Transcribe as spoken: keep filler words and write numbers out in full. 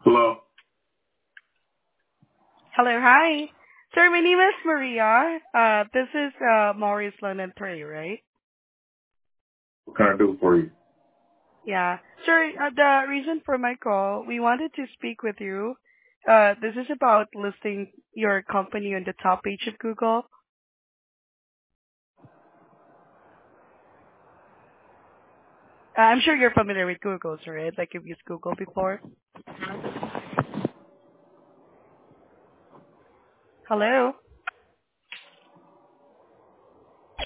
Hello. Hello, hi. Sir, my name is Maria. Uh, this is uh, Maurice London three, right? What can I do for you? Yeah. Sir, uh, the reason for my call, we wanted to speak with you. Uh, this is about listing your company on the top page of Google. Uh, I'm sure you're familiar with Google, sir, right? Like you've used Google before. Hello?